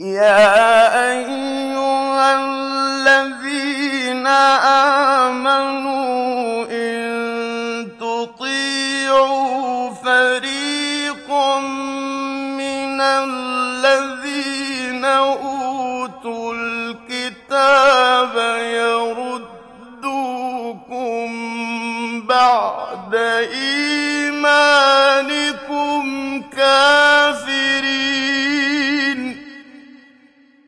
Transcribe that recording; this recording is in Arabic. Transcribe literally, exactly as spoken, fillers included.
يَا أَيُّهَا الَّذِينَ آمَنُوا إِن تُطِيعُوا فَرِيقًا مِّنَ الَّذِينَ أُوتُوا الْكِتَابَ يَرُدُّوكُم بَعْدَ إِيمَانِكُمْ كَافِرِينَ